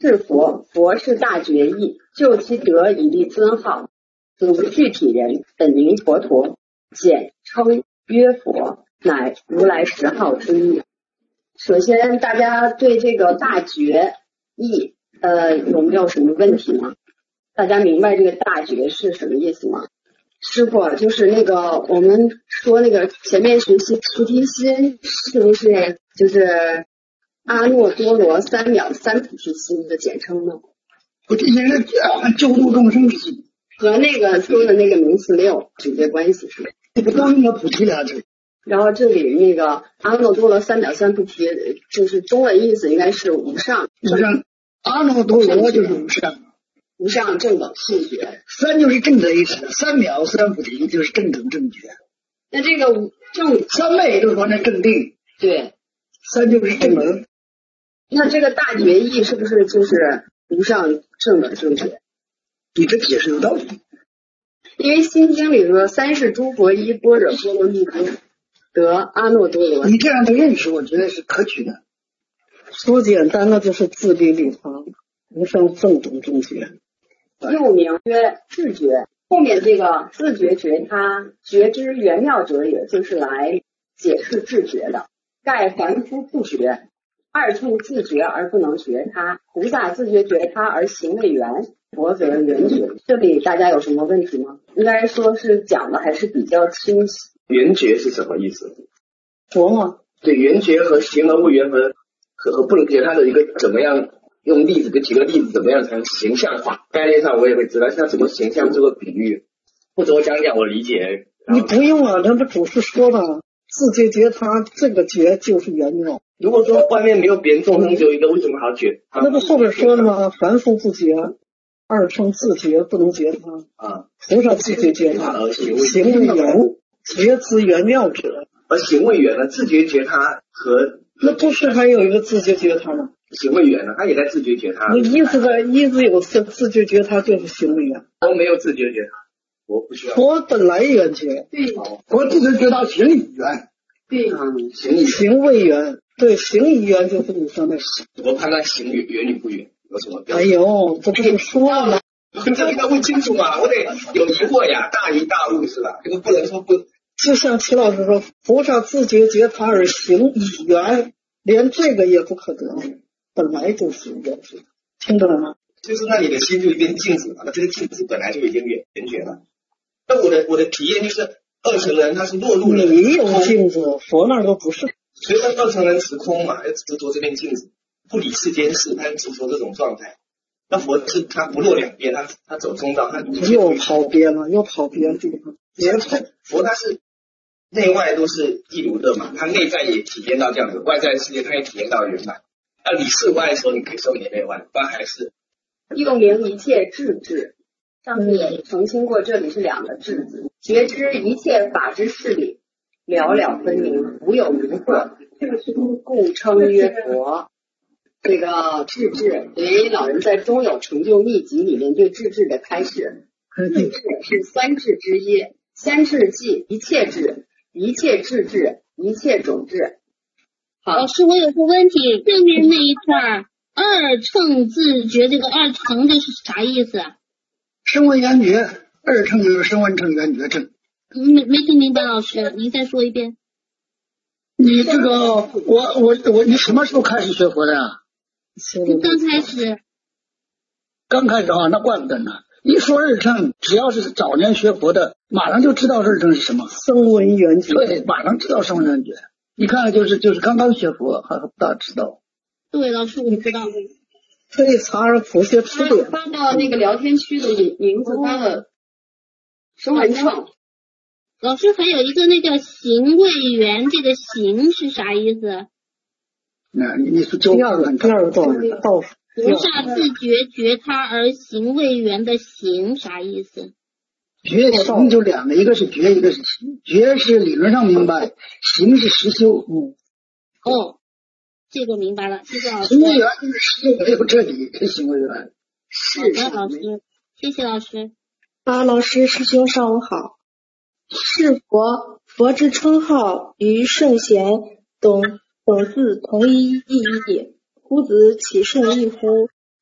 是佛，佛是大觉义，就其德以立尊号，此无具体人，本名佛陀，简称曰佛，乃如来十号之一。首先，大家对这个大觉义有没有什么问题吗？大家明白这个大觉是什么意思吗？师傅，就是那个我们说那个前面学习菩提心，是不是就是阿耨多罗三藐三菩提心的简称呢？ 菩提心是救度众生的心， 和那个说的那个名词没有直接关系，是吧？ 这个刚用了菩提俩字。 然后这里那个阿耨多罗三藐三菩提，就是中文意思应该是无上。 无上，阿耨多罗就是无上。 无上正等正觉， 三就是正的意思，三藐三菩提就是正等正觉。 那这个正三昧就是说那正定， 对， 三就是正门。 那这个大觉义是不是就是无上正等正觉？ 你这解释有道理。 因为心经里说三世诸佛依般若波罗蜜多得阿耨多罗。 你这样的认识，我觉得是可取的。 说简单的就是自利利他，无上正等正觉。 又名曰自觉，后面这个自觉觉他，觉之圆妙者也，就是来解释自觉的。盖凡夫不觉，二乘自觉而不能觉他，菩萨自觉觉他而行为圆，佛则圆觉。这里大家有什么问题吗？应该说是讲的还是比较清晰。 圆觉是什么意思？ 佛吗？ 对，圆觉和行而不圆和不能觉，它的一个怎么样？用例子给举个例子，怎么样才能形象化？概念上我也会知道，像怎么形象这个比喻，不多讲讲我理解。 你不用啊，那不主是说了，自觉觉他这个觉就是圆妙。 如果说外面没有别人，众生只有一个，为什么好觉？ 那不后边说了吗？凡夫不觉，二乘自觉不能觉他啊， 菩萨自觉觉他，行为圆，觉之圆妙者。 而行为圆呢，自觉觉他和那不是还有一个自觉觉他吗？ 行为圆呢，他也在自觉觉他。 你一直有自觉觉他就是行为圆。 我没有自觉觉他，我不需要。 佛本来圆觉， 对， 佛自觉觉他行以圆， 对， 行为圆，对，行以圆就是你说的。 我判断行圆与不圆有什么标准？ 哎呦，这不是说了吗？ 这个要问清楚嘛，我得有疑惑呀，大疑大悟是吧？这个不能说不。 就像齐老师说，菩萨自觉觉他而行以圆，连这个也不可得。本来就是圆觉，听懂了吗？ 就是那你的心就变镜子了，那这个镜子本来就已经圆觉了。那我的体验就是二乘人他是落入了你有镜子，佛那都不是。 所以二乘人持空嘛，要执着这面镜子，不理世间事，他执着这种状态。那佛是他不落两边，他走中道，他又跑偏了，又跑别的地方。 别跑，佛他是内外都是一如的嘛，他内在也体验到这样子，外在世界他也体验到圆满。那你事外的时候，你可以说你内外，不然还是又名一切智智。上次也澄清过，这里是两个智字，觉知一切法之事理，了了分明，无有迷惑，故称曰佛。这个智智，为老人在《中有成就秘籍》里面对智智的开示。智智是三智之一，三智即一切智、一切智智、一切种智。好， 老师，我有个问题，对面那一段二乘自觉，这个二乘这是啥意思啊？ 声闻缘觉，二乘就是声闻乘缘觉乘。 没听明白，老师，您再说一遍。 你这个你什么时候开始学佛的啊？ 刚开始。 刚开始啊，那怪不得呢。一说二乘，只要是早年学佛的，马上就知道二乘是什么。 声闻缘觉， 对，马上知道声闻缘觉。你看，就是刚刚学佛还不大知道。 对，老师我知道。 可以查查佛学词典。 发到那个聊天区的名字发了声闻乘。 老师还有一个那个行为缘，这个行是啥意思？ 那你是第二个道数。 菩萨自觉觉他而行为缘的行啥意思？ 觉行就两个，一个是觉，一个是行。觉是理论上明白，行是实修。 哦，这个明白了，谢谢老师。 行为缘就是实修没有彻底，是行为缘。 好的，老师，谢谢老师。 老师，师兄上午好。是佛之称号与圣贤等字同一意义，夫子岂甚异乎？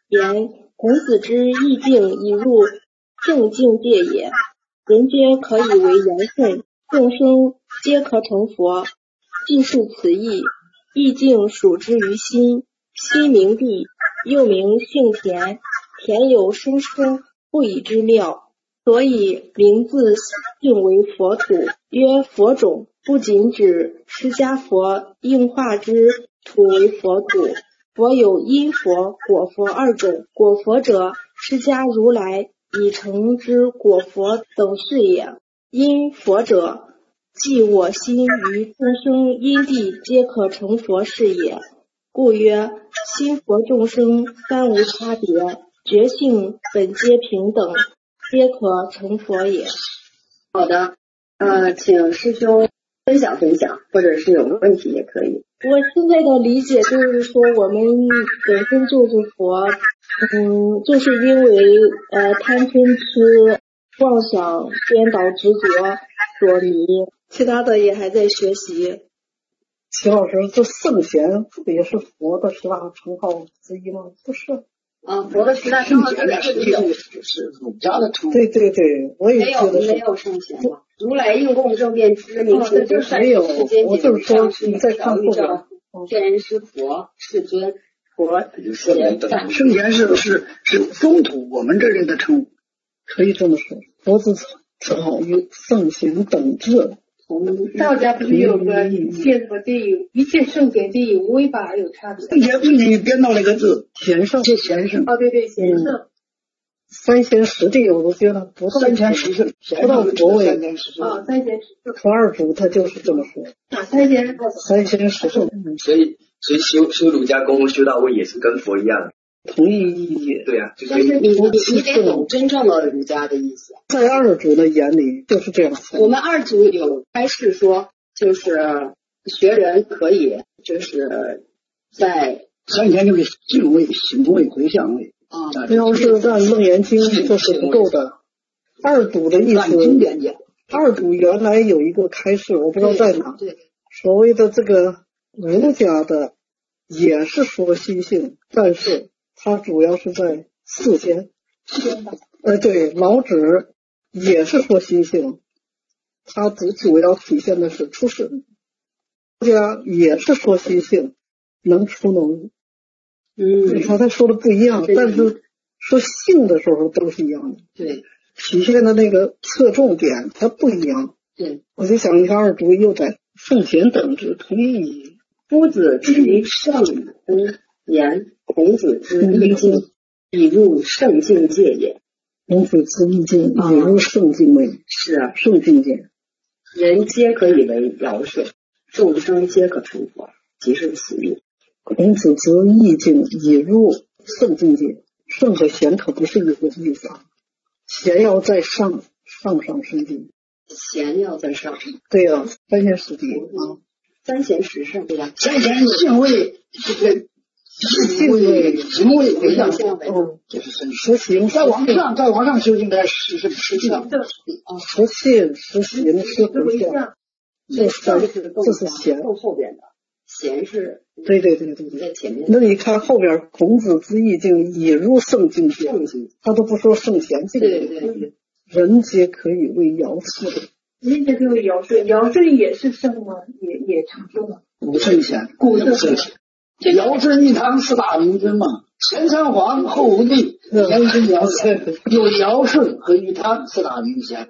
言孔子之意境已入圣境界也，人皆可以为尧舜，众生皆可成佛。既是此意，意境属之于心，心名地，又名性田，田有生生不已之妙，所以名字性为佛土，曰佛种。不仅指释迦佛应化之土为佛土，佛有因佛、果佛二种。果佛者，释迦如来已成之果佛等是也。因佛者，即我心于众生因地皆可成佛是也。故曰心佛众生三无差别，觉性本皆平等，皆可成佛也。 好的，请师兄分享分享，或者是有问题也可以。 我现在的理解就是说，我们本身就是佛，就是因为贪嗔痴、妄想、颠倒、执着所迷，其他的也还在学习。 齐老师，这圣贤不也是佛的十大称号之一吗？不是。 佛的十大称号圣贤实际上是儒家的称号。 对对对，我也觉得没有圣贤吗？如来应供正遍知，明行真善， 没有。我就是说你再看后边，天人师佛世尊佛贤。 圣贤是中土我们这里的称呼， 可以这么说。佛之称号与圣贤等至。 道家不是有个一切圣贤皆以无为法而有差别。 圣贤不仅编到了一个字， 贤圣。 贤圣。 对对，贤圣。 三贤十帝，我都觉得不到三贤十圣， 不到佛位。 三贤十圣。 佛二祖他就是这么说。 三贤十圣。 所以修儒家功夫修到位也是跟佛一样。 同一意义。 对啊， 但是你得懂真正的儒家的意思。 在二祖的眼里就是这样。 我们二祖有开示说，就是学人可以就是在三贤就是敬畏、行为、回向位。 要是按楞严经就是不够的。二祖的意思，二祖原来有一个开示，我不知道在哪。所谓的这个儒家的也是说心性，但是它主要是在四贤。对，老子也是说心性，它主要体现的是出世。儒家也是说心性，能出能入。你看他说的不一样，但是说性的时候都是一样的。 对， 体现的那个侧重点它不一样。 对， 我就想，你看二祖又在圣贤等之同一意义。 夫子之圣言，孔子之意境已入圣境界也。 孔子之意境已入圣境位。 是啊， 圣境界。 人皆可以为尧舜，众生皆可成佛，即是此意。 孔子之意境已入圣境界，圣和贤可不是一个意思啊。贤要在上圣境， 贤要在上。 对呀，三贤十帝啊， 三贤十圣对呀。 三贤性位这个性位、 行为、回向， 这是实行。 再往上修行的实相， 实信、实行、实回向，这是贤。 更后边的贤是。 对， 在前面。 那你看后边，孔子之意境已入圣境界，他都不说圣贤境界。 对， 人皆可以为尧舜。 人皆可以为尧舜，尧舜也是圣吗？也成圣了。 古圣贤，尧舜一堂四大名君嘛，前三皇后五帝，前孙尧有尧舜和一堂四大名贤。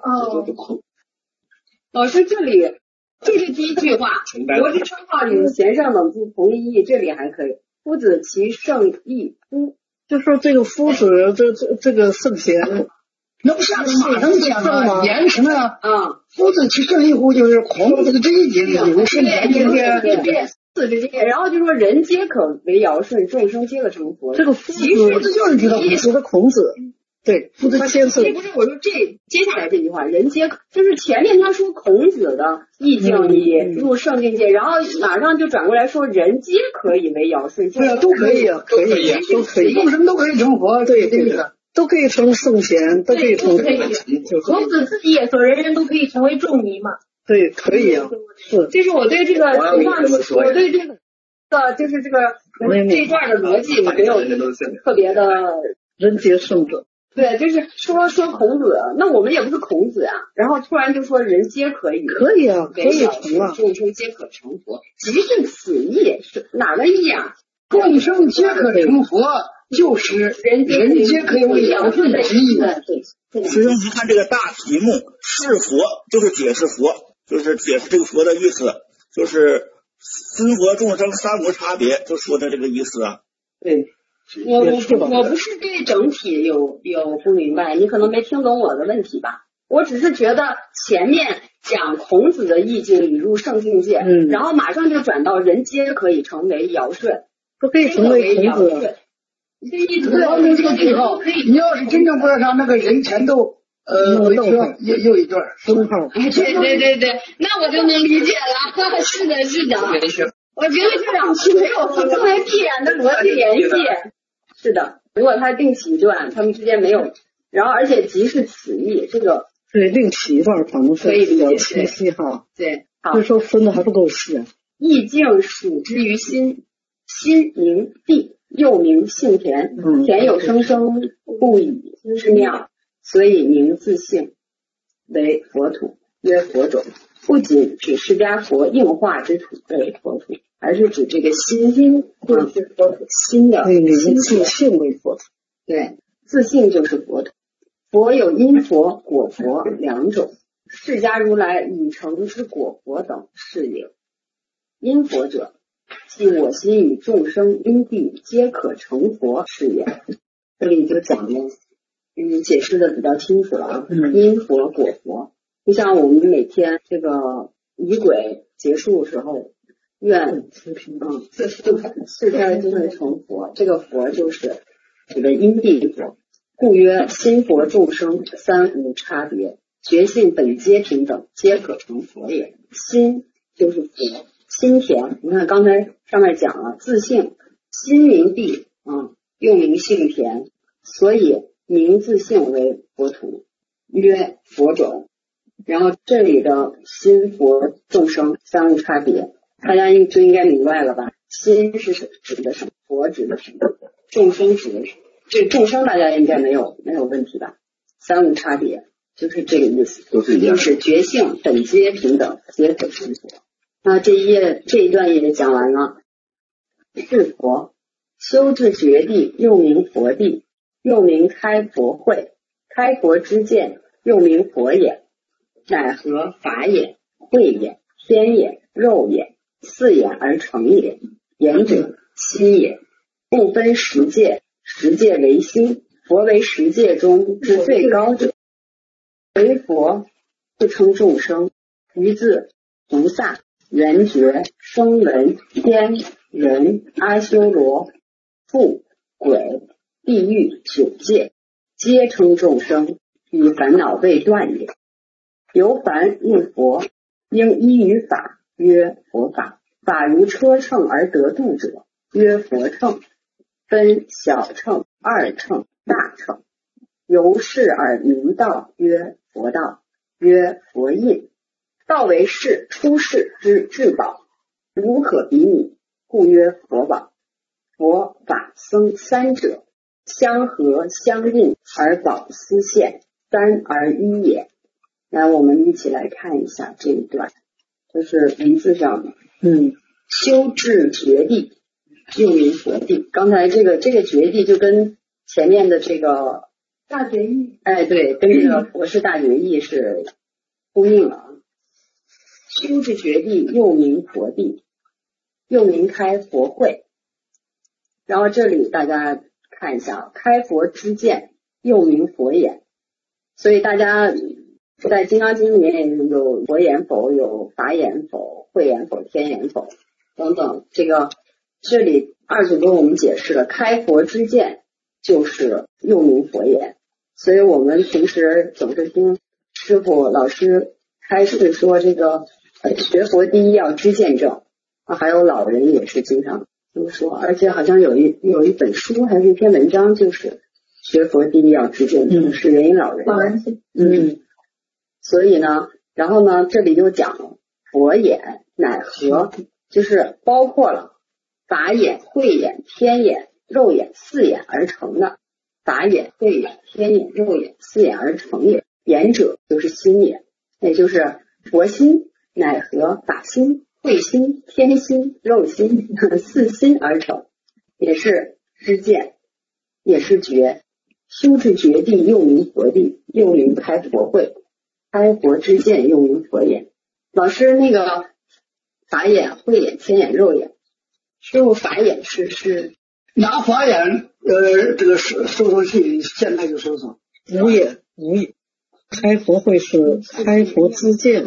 老师这里。就是第一句话，国之称号与贤圣等之同一义，这里还可以。夫子其圣亦夫， 就说这个夫子，这个圣贤， 那不是马上讲吗？言什么呀？ 夫子其圣亦夫，就是孔子这一节有圣贤境界。 然后就说人皆可为尧舜，众生皆可成佛。 这个夫子就是提到说的孔子。对，夫子先是。 不是，我说接下来这句话，人皆就是前面他说孔子的意境已入圣境界，然后马上就转过来说人皆可以为尧舜。 对啊，都可以啊，可以，都可以， 众生都可以成佛，对， 都可以成圣贤，都可以成。 孔子自己也说，人人都可以成为仲尼嘛。 对，可以啊，是。 这是我对这个情况，我对这个就是这个这一段的逻辑没有特别的人皆圣者。 对，就是说孔子，那我们也不是孔子啊，然后突然就说人皆可以， 可以啊，可以成啊， 众生皆可成佛，即是此意，是哪个意啊？ 众生皆可成佛，就是人皆可以为尧舜之意。 师兄，您看这个大题目是佛，就是解释佛，就是解释这个佛的意思，就是分佛众生三无差别，就说的这个意思啊。 对。 我不是对整体有不明白，你可能没听懂我的问题吧？我只是觉得前面讲孔子的意境已入圣境界，然后马上就转到人皆可以成为尧舜， 不可以成为孔子。 这一直到这个句号，你要是真正不要上那个人前头又一段分号。 对，那我就能理解了。是的。我觉得这两句没有特别必然的逻辑联系。是的，如果它另起一段，他们之间没有，然后而且即是此意，这个对另起一段反正是比较清晰哈。 对，好， 这时候分的还不够细啊。 意境属之于心，心名地，又名性田，田有生生不已之妙，所以名自性，为佛土，曰佛种。不仅指释迦佛应化之土为佛土，而是指这个心就是佛土，心的心自性为佛土。 对，自性就是佛土。佛有因佛、果佛两种，释迦如来已成之果佛等是也。因佛者，即我心与众生因地皆可成佛是也。这里就讲了，解释的比较清楚了啊。因佛、果佛。就像我们每天这个仪轨结束的时候，愿四开就会成佛，这个佛就是这个因地佛，故曰心佛众生三无差别，觉性本皆平等，皆可成佛也。心就是佛，心田，你看刚才上面讲了自性，心名地又名性田，所以名自性为佛土，曰佛种。然后这里的心佛众生三无差别，大家就应该明白了吧？心是指的什么？佛指的什么？众生指的什么？这众生大家应该没有问题吧？三无差别就是这个意思，就是觉性本皆平等，皆可成佛。那这一段也讲完了。是佛，修至觉地，又名佛地，又名开佛慧，开佛之见，又名佛也。乃合法也，慧也，天也，肉也，四眼而成也。言者七也，共分十界，十界为心，佛为十界中之最高者。为佛不称众生，于自菩萨、圆觉、声闻、天、人、阿修罗、父、鬼、地狱九界，皆称众生，与烦恼未断也。由凡应佛，应依于法，曰佛法。法如车乘而得度者，曰佛乘。分小乘、二乘、大乘。由是而明道，曰佛道，曰佛印。道为世出世之至宝，无可比拟，故曰佛宝。佛法僧三者，相合相应而宝思现，三而一也。来，我们一起来看一下这一段，就是文字上的，修至觉地，又名佛地。刚才这个觉地就跟前面的这个大觉意， 对，跟这个佛是大觉意是呼应了啊。修至觉地，又名佛地，又名开佛慧。然后这里大家看一下，开佛之见，又名佛眼。所以大家在《金刚经》里面有佛眼否，有法眼否，慧眼否，天眼否等等。这里二祖跟我们解释了，开佛之见就是又名佛眼。所以我们平时总是听师父老师开示说，这个学佛第一要知见证还有老人也是经常这么说，而且好像有一本书还是一篇文章，就是学佛第一要知见证，是元音老人。所以呢，然后呢，这里就讲了佛眼乃合，就是包括了法眼、慧眼、天眼、肉眼四眼而成的。法眼、慧眼、天眼、肉眼四眼而成也。眼者就是心也，也就是佛心乃合法心、慧心、天心、肉心四心而成，也是知见，也是觉。修至觉地，又名佛地，又名开佛慧。开佛之见，又名佛眼。老师，那个法眼、慧眼、天眼、肉眼，师傅法眼是拿法眼这个搜去，现在就搜索无眼。开佛慧是开佛之见，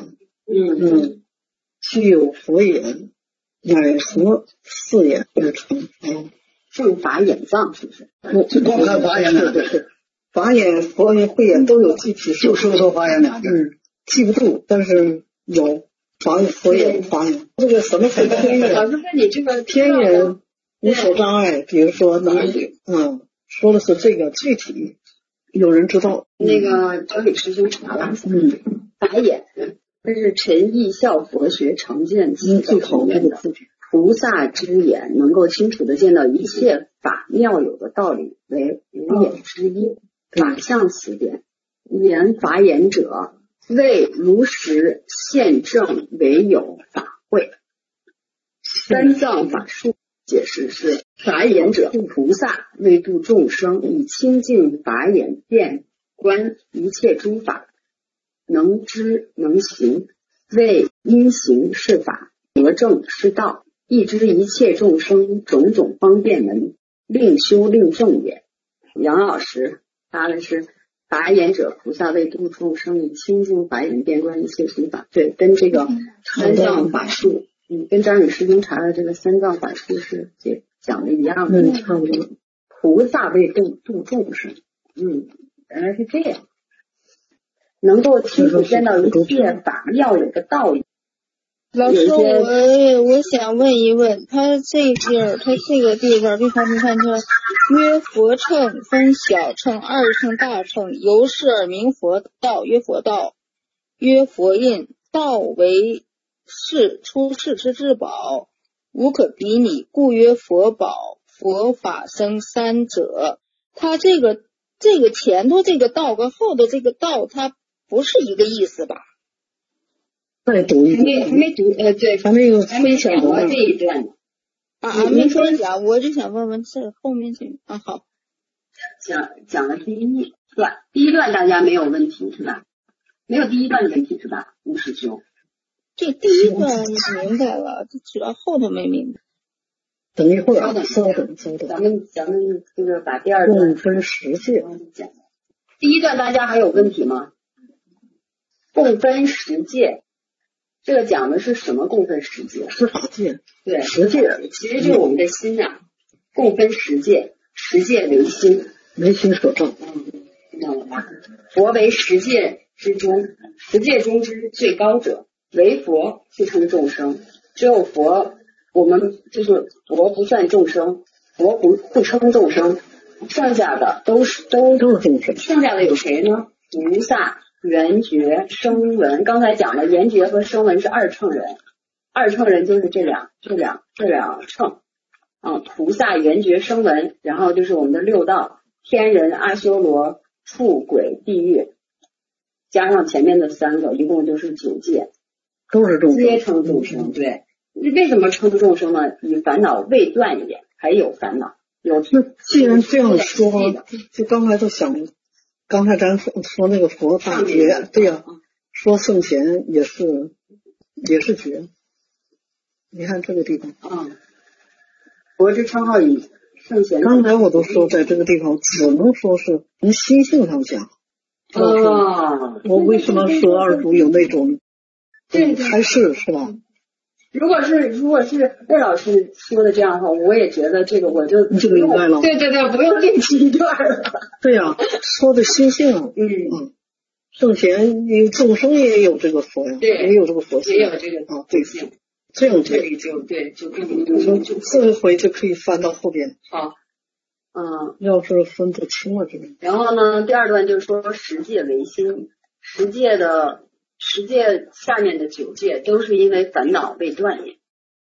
具有佛眼，乃合四眼而成。 正法眼藏是不是？ 就光看法眼两对，法眼、佛眼、慧眼都有具体， 就搜索法眼两字， 记不住，但是有法眼、佛眼、法眼。这个什么是天眼？ 老师问你这个天眼无所障碍，比如说哪里？说的是这个具体。有人知道那个找李师兄查了，法眼这是陈义效佛学常见最好的菩萨之眼，能够清楚的见到一切法妙有的道理，为五眼之一。法相词典，言法眼者，为如实现证为有法慧。三藏法术解释是：法眼者，菩萨为度众生，以清净法眼遍观一切诸法，能知能行，为因行是法，得正是道，亦知一切众生种种方便门，令修令证也。杨老师答的是：法眼者，菩萨为度众生，以清净法眼遍观一切诸法。对，跟这个三藏法术。跟张宇师兄查的这个三藏法术是讲的一样的，差不多。菩萨为度众生，原来是这样，能够清楚见到一切法妙有的道理。 老师，我想问一问，他这个地方，你看这曰佛乘分小乘、二乘、大乘，由是而名佛道，曰佛道，曰佛印，道为是出世之至宝，无可比拟，故曰佛宝。佛法生三者，它这个前头这个道跟后头这个道，它不是一个意思吧？ 再读一遍， 还没读，对， 还没有分享完这一段还没分享，我就想问问这后面这好， 讲了第一段大家没有问题是吧？没有第一段的问题是吧？吴师兄。 这第一段明白了，主要后头没明白。 等一会儿，稍等。 咱们这个把第二段共分十界讲。第一段大家还有问题吗？共分十界，这个讲的是什么？共分十界？ 是法界。 对， 十界其实就是我们的心呐。共分十界，十界为心， 为心所造。 知道了吧？佛为十界之中，十界中之最高者。为佛不称众生，只有佛，我们就是佛不算众生，佛不称众生，剩下的都是众生。剩下的有谁呢？菩萨、缘觉、声闻。刚才讲了，缘觉和声闻是二乘人，二乘人就是这两乘菩萨、缘觉、声闻，然后就是我们的六道：天人、阿修罗、畜、鬼、地狱，加上前面的三个，一共就是9界。 都是众生， 皆称众生。对，为什么称众生呢？以烦恼未断也，还有烦恼。那既然这样说，就刚才都想，刚才咱说那个佛大觉，对呀，说圣贤也是觉。你看这个地方佛之称号以圣贤。 刚才我都说，在这个地方只能说是从心性上讲。我为什么说二祖有那种？还是吧？ 如果是魏老师说的这样的话，我也觉得这个我就明白了。 对，不用练习一段了。 对呀，说的心性，圣贤有众生也有这个佛呀， 对， 也有这个佛性， 也有这个对性。 这样这里就这回就可以翻到后边。 好， 要是分不清了这个。 然后呢，第二段就是说十界为心，十界下面的9界都是因为烦恼未断也。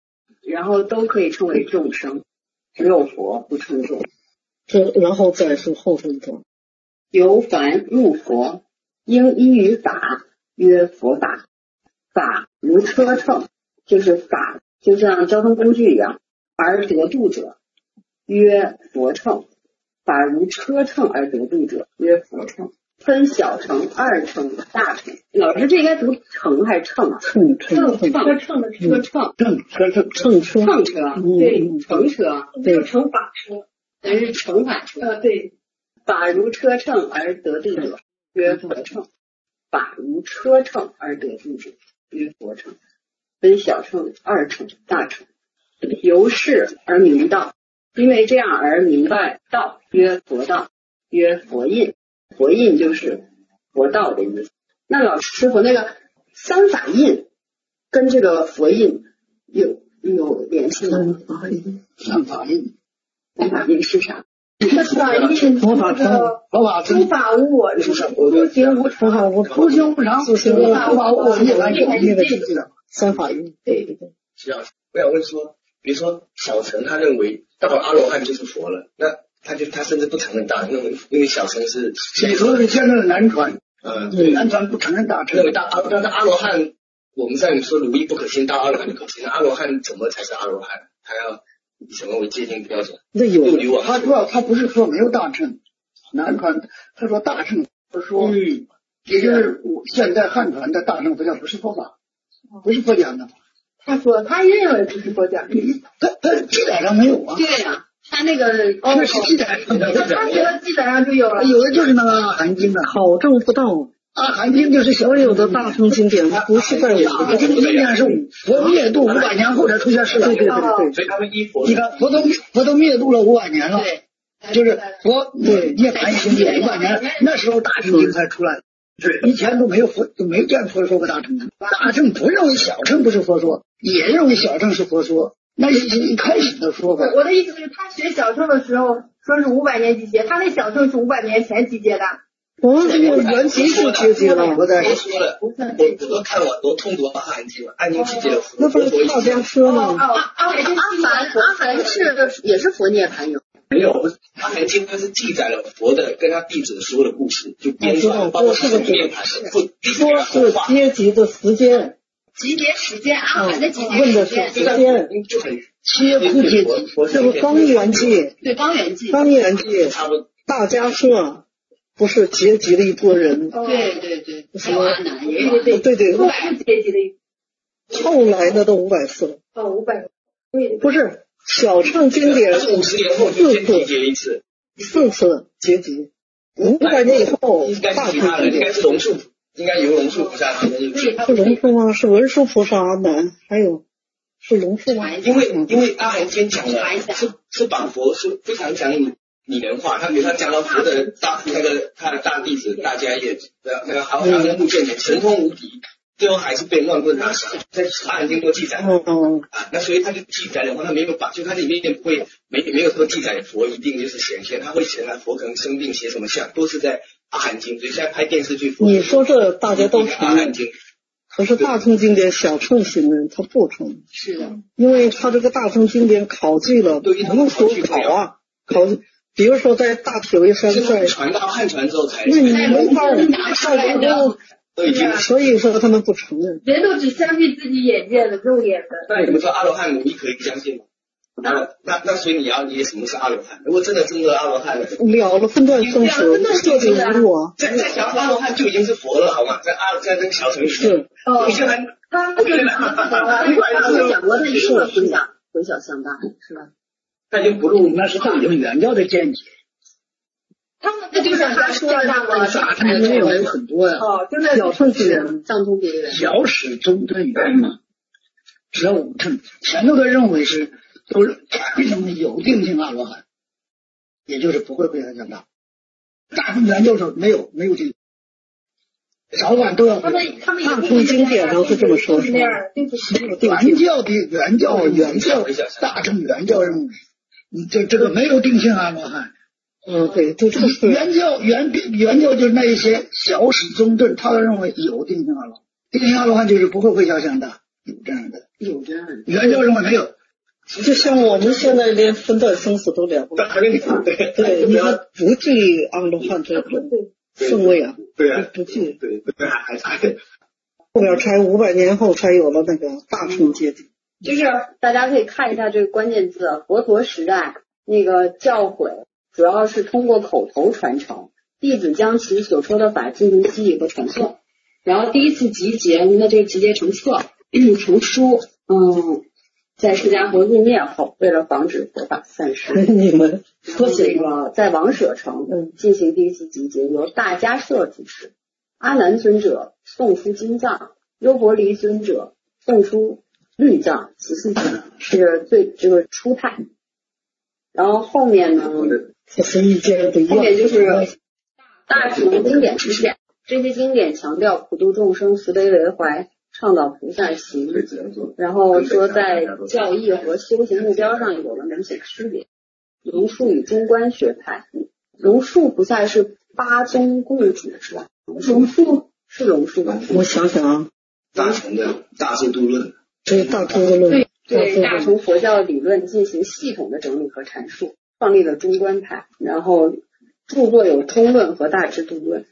然后都可以称为众生，只有佛不称众。 然后再是后头一段， 由凡入佛，应依于法，曰佛法。法如车乘，就是法就像交通工具一样，而得度者，曰佛乘。法如车乘而得度者，曰佛乘。分小乘、二乘、大乘。老师这应该读乘还是乘啊？ 乘车乘的车乘， 乘车， 对，乘车， 就是乘法车。 还是乘法车？ 对。 法如车乘而得度者，曰佛乘。法如车乘而得度者，曰佛乘。分小乘、二乘、大乘。由是而明道，因为这样而明白道，曰佛道，曰佛印。佛印就是佛道的意思。那老师傅那个三法印跟这个佛印有联系吗？ 三法印是啥？ 法印佛法僧， 诸法无我，诸行无常， 诸行无常，诸法无我，一来就一的三法印。对。 我想问说，比如说小乘他认为到了阿罗汉就是佛了，那他甚至不承认大乘，因为小乘是你说的现在的南传，南传不承认大乘， 认为阿罗汉，我们在说如意不可信，大阿罗汉就可信，阿罗汉怎么才是阿罗汉？他要以什么为界定标准？ 那有他说他不是说没有大乘，南传他说大乘不是说，也就是现在汉传的大乘佛教不是佛法，不是佛讲的。 他说他认为不是佛讲， 他记载上没有啊？ 对呀，他那个那是记载上的， 他觉得记载上就有了， 有的就是那个阿含经的， 考证不到。 阿含经就是所有的大乘经典不是在我阿含经经典是佛灭度500年后才出现世的， 对， 所以他们依佛。 你看佛都灭度了500年了，就是佛涅槃已经500年，那时候大乘经才出来。以前都没有佛，都没见佛说过大乘。大乘不认为小乘不是佛说，也认为小乘是佛说，那是一开始的说法。 我的意思是，他学小乘的时候说是500年集结，他那小乘是500年前集结的。 我原籍是集结了， 我在说了，我都看完，都通读阿含经了，按经集结了。 那不是大家说吗？ 阿含是也是佛涅槃有。 没有，阿含经它是记载了佛的跟他弟子说的故事，就编撰，包括是涅槃的， 说是阶级的时间， 集结时间，阿含的集结问的是时间， 就很切库阶级， 这个刚元纪， 对刚元纪， 大家说不是阶级的一拨人， 对， 什么阿难也有，对 500阶级的一， 后来的都540了 ，500， 不是。小乘经典 50年后就先集结一次 ，4次结集，500年以后大乘经典应该是龙树，应该由龙树菩萨他们是龙树吗？是文殊菩萨阿难，还有是龙树吗？ 因为阿含经讲的是把佛是非常讲拟人化，他比如他讲到佛的他的大弟子大迦叶那个好像目犍连神通无敌。最后还是被乱棍打死，在阿含经都记载那所以他就记载的话，他没有把，就他里面不会没有说记载佛一定就是显现，他会显来佛可能生病写什么像，都是在阿含经，所以现在拍电视剧， 你说这大家都承认，可是大乘经典小乘行人他不承认， 是的， 因为他这个大乘经典考据了，无所考据。比如说在大铁围山在传到汉传之后才， 那你没法所以说他们不承认， 人都只相信自己眼见的肉眼的。 那你们说阿罗汉你可以相信吗？那所以你要理解什么是阿罗汉？如果真的阿罗汉了分段生死，彻底无我， 在讲阿罗汉就已经是佛了，好吗？在这个小乘里面，你现在他讲过的也是回小向大，是吧？ 那就不入，那是大乘原教的见解。 他们那就是他说的那个大乘里面有很多呀， 小乘是藏通别圆， 小始中顿圆嘛，只有5乘，前头的认为都是有定性阿罗汉，也就是不会被他讲大。大乘原教是没有定，早晚都要。 大乘经典上是这么说，是吧？ 原教，大乘原教认为，你这个没有定性阿罗汉。 对，这是原教就是那一些小始中顿，他认为有定性阿罗汉，定性阿罗汉就是不会回小向大，有这样的。原教认为没有， 就像我们现在连分段生死都了不了。对，你还不惧阿罗汉这种圣位啊？ 对啊， 不惧。 对，还后面才500年后才有了那个大乘阶级。 就是大家可以看一下这个关键字，佛陀时代那个教诲主要是通过口头传承，弟子将其所说的法进行记忆和传诵，然后第一次集结，那这个集结成册成书，在释迦佛入灭后，为了防止佛法散失， 你们这个在王舍城进行第一次集结，由大迦摄主持，阿难尊者诵出经藏，优婆离尊者诵出律藏，其次是这个初太，然后后面呢， 这是意见不一样。 后面就是大乘经典出现，这些经典强调普度众生，慈悲为怀，倡导菩萨行，然后说在教义和修行目标上有了明显区别。龙树与中观学派，龙树菩萨是八宗共主是吧？龙树是龙树吧？ 我想想啊， 大乘的大智度论， 对大乘的论， 对大乘佛教理论进行系统的整理和阐述，创立了中观派，然后著作有中论和大智度论，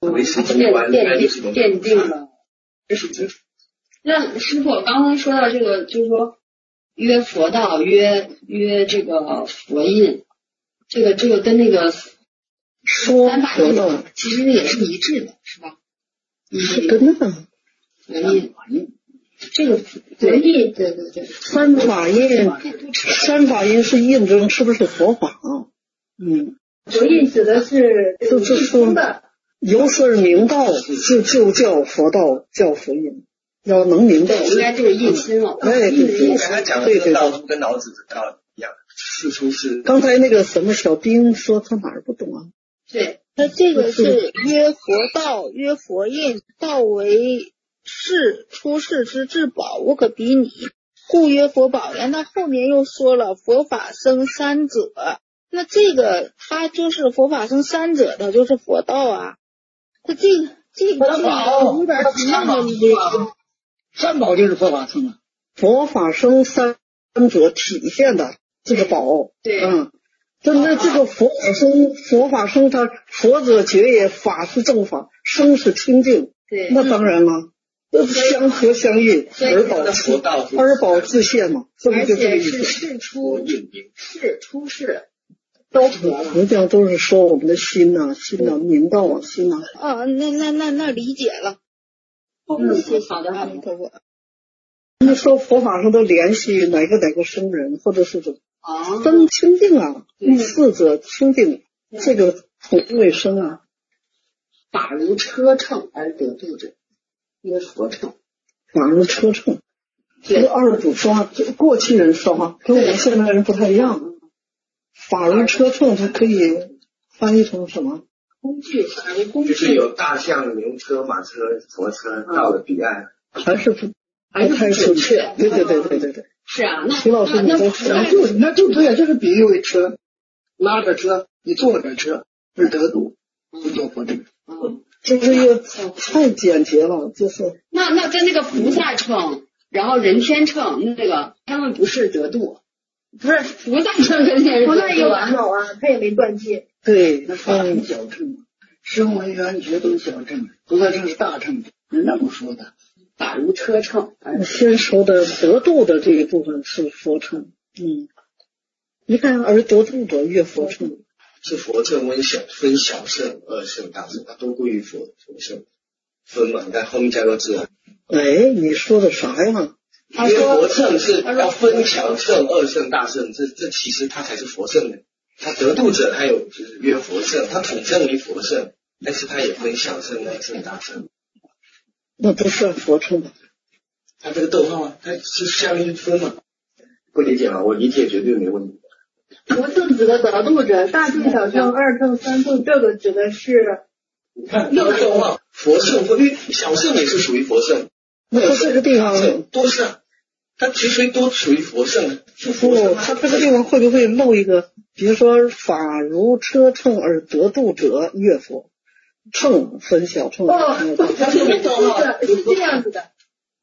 奠定了知识基础。那师傅刚刚说到这个，就是说约佛道，约这个佛印，这个跟那个说佛道其实也是一致的，是吧？ 是跟那个佛印，这个佛印，对， 三法印是印证是不是佛法啊？ 佛印指的是就是说由是明道，就叫佛道，叫佛印。要能明白， 应该就是印心了。 哎， 刚才讲的道跟老子的道一样，事出是。 刚才那个什么小兵说他哪儿不懂啊？ 对，那这个是约佛道，约佛印，道为世出世之至宝，无可比拟，故曰佛宝呀。那后面又说了佛法僧三者，那这个他就是佛法僧三者的，就是佛道啊。他这个有点什么问题？ 三宝就是佛法僧啊， 佛法僧三者体现的这个宝， 对， 那这个佛法僧他佛者觉也，法是正法，僧是清净， 对， 那当然了，相合相应，而宝自现嘛，这不就这个意思？ 事出世都合了， 实际上都是说我们的心呐，明道啊，心呐。 那理解了。 好的，阿弥陀佛。 那说佛法上都联系哪个僧人，或者是怎么？僧清净啊，四者清净，这个统为僧啊。 法如车乘而得度者，曰佛乘。 法如车乘，这个二祖说话，过去人说话跟我们现在人不太一样。法如车乘，它可以翻译成什么？ 工具， 就是有大象、牛车、马车、佛车到了彼岸， 还是不太准确。对。 是啊， 徐老师你都说， 那就对啊，就是比喻为车，拉着车，你坐着车而得度，不做佛这个。 这个太简洁了，就是。 那跟那个菩萨乘，然后人天乘那个，他们不是得度。不是菩萨乘跟天人， 菩萨也完好啊，他也没断戒。 对，那法是小乘，声闻缘觉都是小乘，菩萨乘是大乘，人那么说的。 法如车乘， 先说的得度的这一部分是佛乘，你看而得度者越佛乘， 是佛乘分小乘、二乘、大乘，它都归于佛乘分嘛，但后面加个字。 哎，你说的啥呀？ 因为佛乘是要分小乘、二乘、大乘，这其实它才是佛乘的。他得度者还有就是约佛乘，他统称为佛乘，但是他也分小乘、二乘、大乘。 那不算佛乘吧？ 他这个逗号啊，它是下面分嘛？不理解吗？我理解绝对没问题。 佛乘指的得度者，大乘、小乘、二乘、三乘，这个指的是。 你看这个逗号，佛乘小乘也是属于佛乘。 那这个地方都是啊，它其实都属于佛乘。 它这个地方会不会漏一个？比如说法如车乘而得度者越佛，乘分小乘。 是这样子的。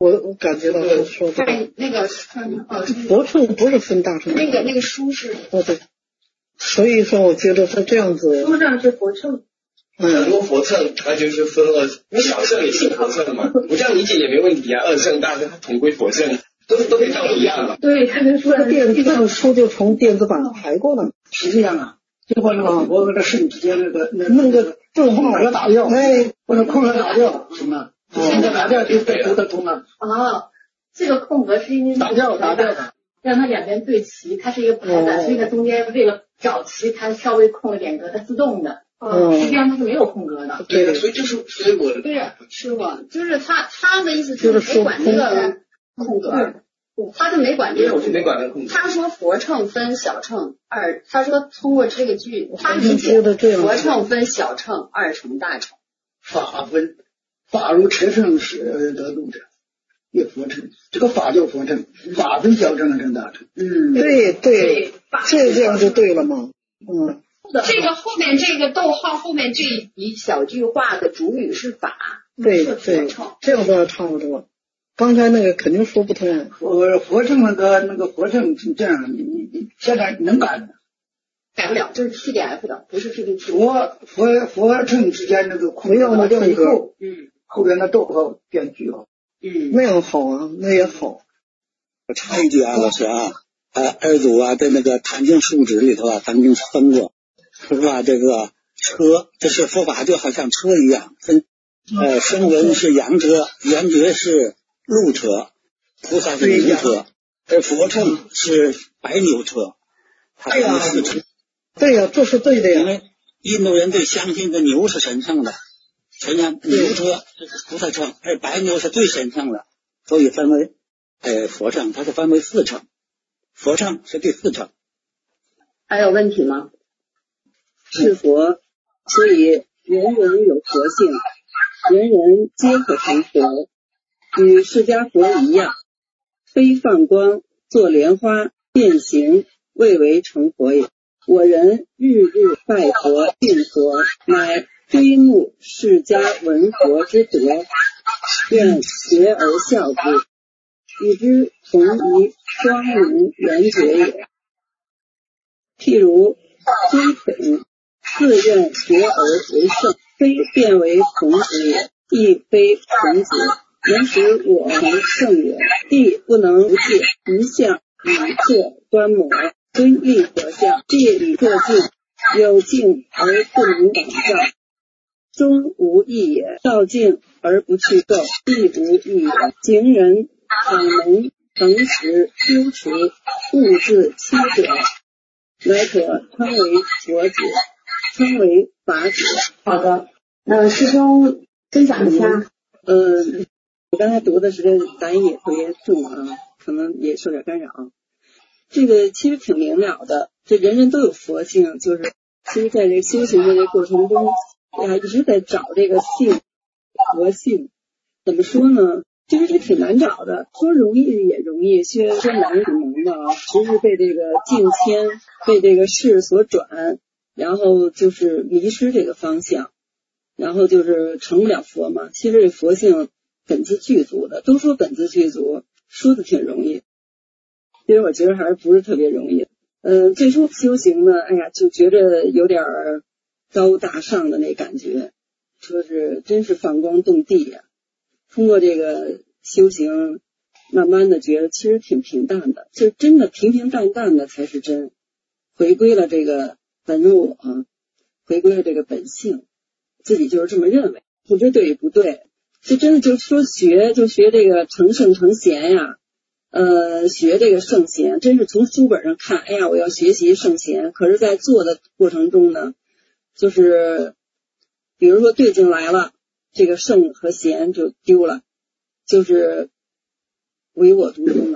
我感觉到他说的那个佛乘不是分大乘， 那个书是对，所以说我觉得他这样子， 书上是佛乘。 很多佛乘它就是分了，小乘也是佛乘嘛，我这样理解也没问题啊。二乘、大乘它统归佛乘，都可以道理一样嘛。 对，他就说这个书就从电子版排过了。 实际上啊，就把那个佛和这圣之间那个正空和打掉，或者空和打掉什么，空和打掉就读得通了。 这个空格是因为打掉的， 让它两边对齐，它是一个排版，所以它中间为了找齐，它稍微空了点格，它自动的。实际上它是没有空格的。 对，所以我对呀，师傅就是他的意思就是没管这个空格，他就没管这个。 我就没管这个空格。 他说佛乘分小乘二，他说通过这个句，他理解佛乘分小乘、二乘、大乘。 法如持乘时得度者，也佛乘。这个法叫佛乘，法分小乘、二乘、大乘。 对，这样就对了嘛。 这个后面这个逗号后面这一小句话的主语是法， 对，这样子差不多。刚才那个肯定说不通。 佛乘那个佛乘是这样，你现在能改吗？ 改不了，这是 PDF 的，不是 PPT。 佛乘之间那个空格掉以后，后边的逗号变句号。 那样好啊，那也好。 我插一句啊，老师啊，二祖啊，在那个《坛经述旨》里头啊，曾经分过。是吧？这个车，这是佛法就好像车一样，声闻是羊车，缘觉是鹿车，菩萨是牛车，而佛乘是白牛车，它是四乘。 对呀，这是对的呀。 因为印度人最相信的牛是神圣的，实际上牛车这是菩萨乘，而白牛是最神圣的，所以分为佛乘，它是分为四乘，佛乘是第四乘。 还有问题吗？ 是佛，所以人人有佛性，人人皆可成佛，与释迦佛一样，非放光作莲花变形，未为成佛也。我人日日拜佛敬佛，乃追慕释迦文佛之德，愿学而效之，与之同一光明圆觉也。譬如追肯自愿学而为圣，非变为童子也，亦非童子，能使我为圣也。亦不能不戒，一向以作观摩，尊立佛像，戒礼作敬，有敬而不能往上，终无益也。道敬而不去垢，亦无益也。行人倘能诚实修持，勿自欺者，乃可称为佛子，称为法子。 好的，师兄分享一下。 我刚才读的是这答音也特别重啊，可能也受点干扰。这个其实挺明了的，这人人都有佛性，就是其实在这个修行的这个过程中，一直在找这个性，佛性。怎么说呢？其实是挺难找的，说容易也容易，说难也难的啊。其实被这个境迁，被这个事所转，然后就是迷失这个方向，然后就是成不了佛嘛。其实这佛性本自具足的，都说本自具足，说的挺容易，其实我觉得还是不是特别容易。最初修行呢，就觉得有点高大上的那感觉，说是真是放光动地呀。通过这个修行，慢慢的觉得其实挺平淡的，就真的平平淡淡的才是真，回归了这个本我，回归了这个本性，自己就是这么认为，不知对与不对。就真的就说学这个成圣成贤呀，学这个圣贤，真是从书本上看，我要学习圣贤，可是在做的过程中呢，就是比如说对境来了，这个圣和贤就丢了，就是唯我独尊了，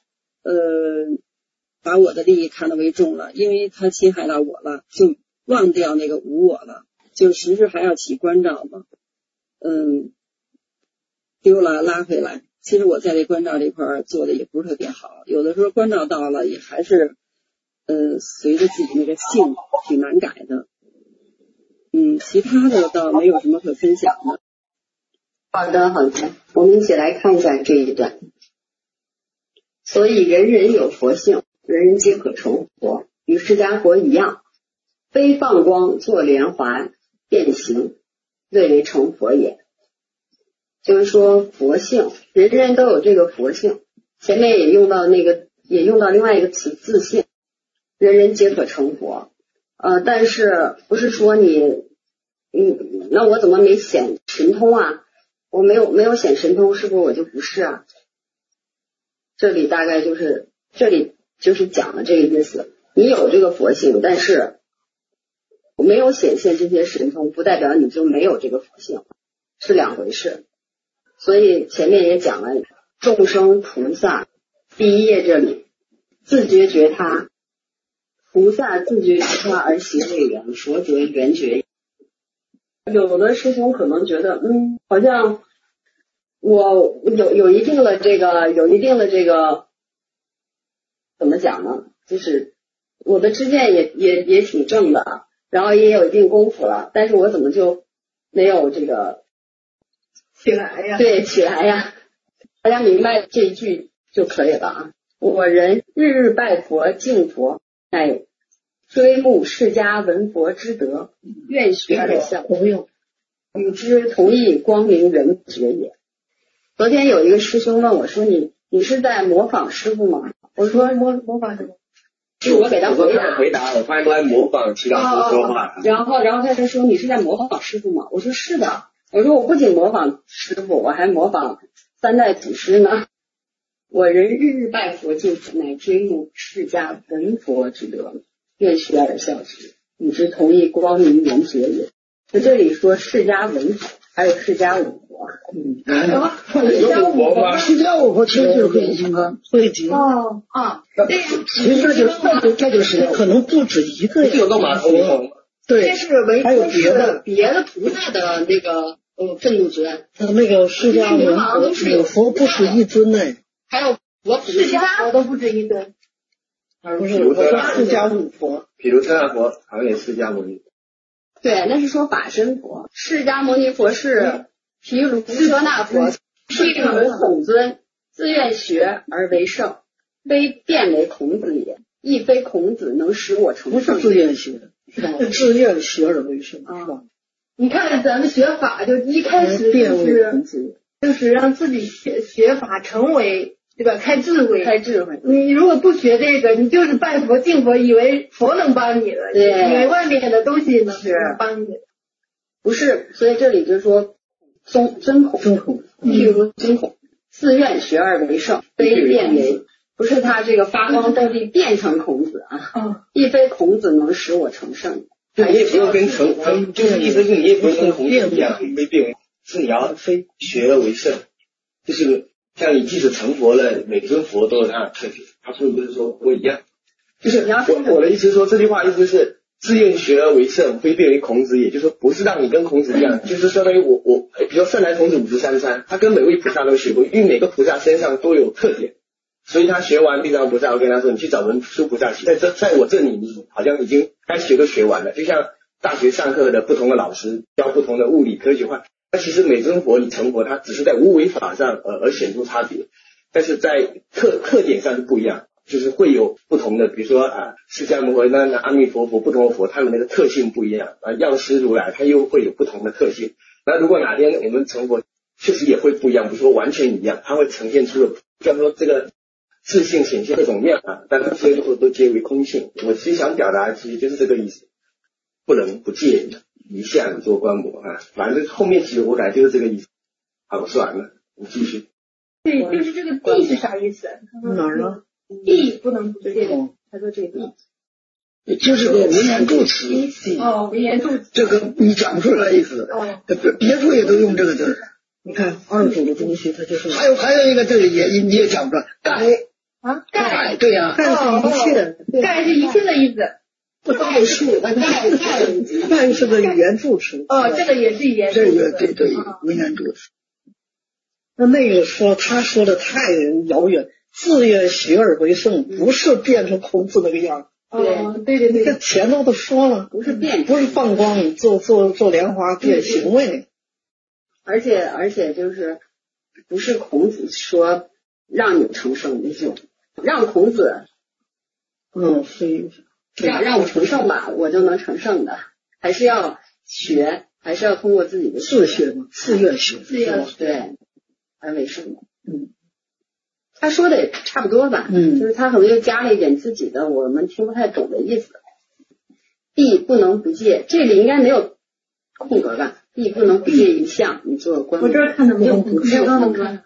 把我的利益看得为重了，因为他侵害到我了，就忘掉那个无我了，就时时还要起关照嘛，丢了拉回来。其实我在这关照这块做的也不是特别好，有的时候关照到了也还是随着自己那个性挺难改的。其他的倒没有什么可分享的。 好的， 我们一起来看一下这一段。所以人人有佛性，人人皆可成佛，与释迦佛一样，非放光作莲华变形，谓为成佛也。就是说佛性，人人都有这个佛性，前面也用到另外一个词自信，人人皆可成佛。但是不是说那我怎么没显神通啊？我没有显神通，是不是我就不是啊？这里就是讲的这个意思。你有这个佛性，但是没有显现这些神通，不代表你就没有这个佛性，是两回事。所以前面也讲了，众生菩萨第一页这里自觉觉他，菩萨自觉觉他而行为缘，佛则缘觉。有的师兄可能觉得好像我有一定的这个怎么讲呢，就是我的知见也挺正的，然后也有一定功夫了，但是我怎么就没有这个起来呀？ 对，起来呀！大家明白这一句就可以了啊。我人日日拜佛敬佛，乃追慕释迦闻佛之德，愿学而效，与之同意光明人觉也。昨天有一个师兄问我说，你是在模仿师傅吗？我说模仿什么？是我给他回答，我发现都在模仿齐老师说话。 然后他就说，你是在模仿师傅吗？我说是的。我说我不仅模仿师傅，我还模仿三代祖师呢。我人日日拜佛敬佛，乃追慕释迦闻佛之德，愿学而效之，与之同意光明圆觉也。就这里说释迦闻佛，还有释迦五佛。 释迦五佛其实就是慧金刚， 慧集。 其实这就是可能不止一个呀。 有个马头龙。 对， 这是唯还有别的菩萨的那个愤怒尊。 那个释迦文佛，佛不止一尊呢。 还有释迦佛都不止一尊。 不是，我说释迦五佛。 比如释迦佛好像也释迦牟尼。 对，那是说法身佛。释迦牟尼佛是毗卢遮那佛，譬如孔尊，自愿学而为圣，非辩为孔子也，亦非孔子能使我成圣。 不是自愿学，是吧？自愿学而为圣，是吧？ 你看咱们学法，就一开始就是让自己学法成为，对吧？开智慧。你如果不学这个，你就是拜佛敬佛，以为佛能帮你了，以为外面的东西能帮你。 不是，所以这里就说尊孔，譬如尊孔，自愿学而为圣，非辩为，不是他这个发光动地变成孔子啊，亦非孔子能使我成圣。 就你也不用跟就是意思是你也不用跟孔子一样非辩为，是你要非学而为圣，就是像你即使成佛了，每尊佛都有它的特点，他说不是说不一样，就是我的意思是说这句话意思是自愿学而为圣，非辩为孔子，也就是说不是让你跟孔子一样，就是相当于我比如说圣来童子53参，他跟每位菩萨都学过，因为每个菩萨身上都有特点，所以他学完地藏菩萨，我跟他说你去找文殊菩萨学，在我这里你好像已经该学都学完了，就像大学上课的不同的老师教不同的物理科学化，那其实每尊佛你成佛，它只是在无为法上而显出差别，但是在特点上是不一样，就是会有不同的，比如说释迦牟尼那阿弥陀佛不同的佛，他们那个特性不一样药师如来他又会有不同的特性。那如果哪天我们成佛，确实也会不一样，不是说完全一样，它会呈现出的，比方说这个自性显现各种面但是最后都皆为空性。我其实想表达其实就是这个意思，不能不借一相做观摩反正后面其实我感觉就是这个意思。好，我说完了，你继续。 对，就是这个地是啥意思？ 哪儿呢？ 地不能不借，他说这个地就是个文言助词。 文言助词。 这个你讲不出来意思。别处也都用这个字。 你看二组的东西，它就是还有一个字你也讲不出来，盖对呀， 盖是一切， 盖是一切的意思。 盖是个语言助词。 这个也是语言助词。 这个对文言助词。 那个他说的太遥远，自愿学而为圣，不是变成孔子那个样。 对， 这前头都说了， 不是变， 不是放光做莲花变行为。 而且就是不是孔子说让你成圣的就让孔子， 是让我成圣吧，我就能成圣的，还是要学，还是要通过自己的自学嘛，自愿学， 对，而为圣。他说的也差不多吧，就是他可能又加了一点自己的我们听不太懂的意思。必不能不戒，这里应该没有空格吧？必不能不戒一项，你做观摩。 我这儿看的没有空格，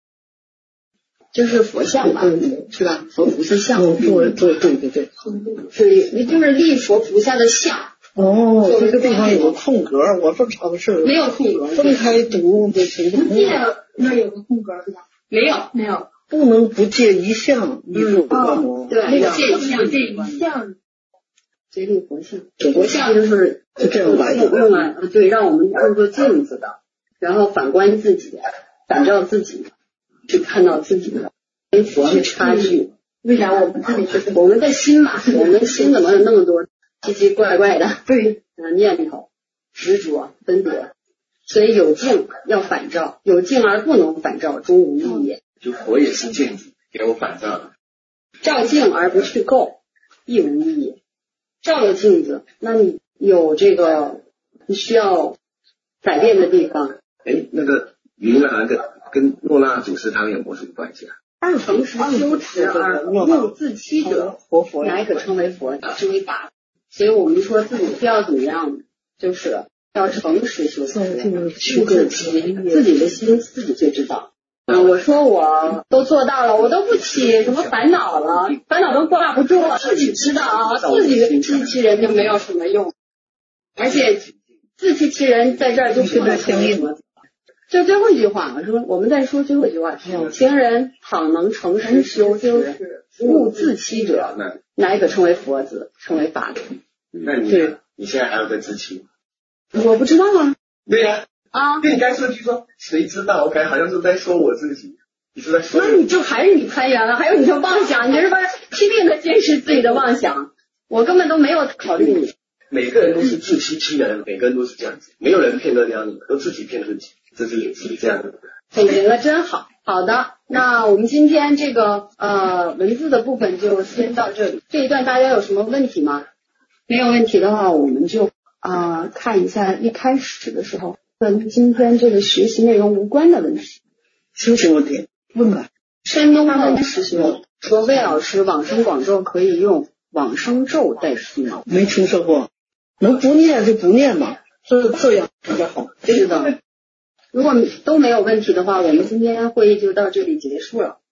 就是佛像吧，是吧？佛菩萨像。 对， 也就是立佛菩萨的像。 这个地方有个空格，我这查的是没有空格， 分开读的这个。 那有个空格是吧？ 没有。 不能不戒一项，你做观摩。 对，戒一项。决定佛像，佛像就是这样来的， 用来对，让我们用作镜子的，然后反观自己，反照自己，去看到自己的跟佛的差距。 为啥我们自己是我们的心嘛？我们的心怎么有那么多奇奇怪怪的念头、执着、分别？所以有镜要反照，有镜而不能反照，终无意义。 就佛也是镜子，给我反照的。 照镜而不去垢，亦无意义。照了镜子，那你有这个你需要改变的地方。 那个云南跟诺那祖师他们有没有什么关系啊？ 诚实修持而勿自欺者，乃可称为佛，称为法。所以我们说自己要怎么样，就是要诚实修持，勿自欺，自己的心自己最知道。我说我都做到了，我都不起什么烦恼了，烦恼都挂不住了，自己知道，自己自欺人就没有什么用，而且自欺欺人在这儿就不能相应了。就最后一句话，我们再说最后一句话，行人倘能诚实修持，勿自欺者，乃可称为佛子，称为法子。 那你现在还有在自欺？ 我不知道啊。 对呀。对，你刚才说句说谁知道，我感觉好像是在说我自己，你是在说。 那你就还是你攀缘了，还有你的妄想，你就是拼命的坚持自己的妄想，我根本都没有考虑你。 每个人都是自欺欺人，每个人都是这样子，没有人骗得了你，都自己骗自己，这是这样的。 总结的真好。好的，那我们今天这个文字的部分就先到这里。这一段大家有什么问题吗？没有问题的话，我们就看一下一开始的时候跟今天这个学习内容无关的问题。 修行问题问吧。 山东的师兄说，魏老师往生广咒可以用往生咒代替吗？ 没听说过，能不念就不念嘛，这样比较好。 是的。如果都没有问题的话，我们今天会议就到这里结束了。